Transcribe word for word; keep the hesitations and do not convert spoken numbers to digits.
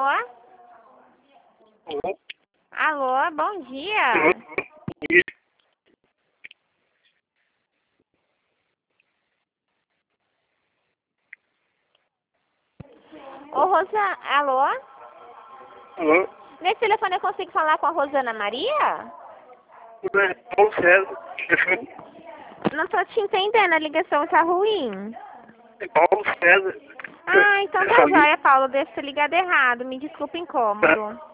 Alô? Alô? Alô, bom dia. Alô? Bom dia. Ô, Rosa... Alô? Alô? Nesse telefone eu consigo falar com a Rosana Maria? É Paulo César. Telefone. Não tô te entendendo, a ligação tá ruim. É Paulo César. Ah, então tá Essa linha. joia, Paulo. Devo ter ligado errado. Me desculpa o incômodo.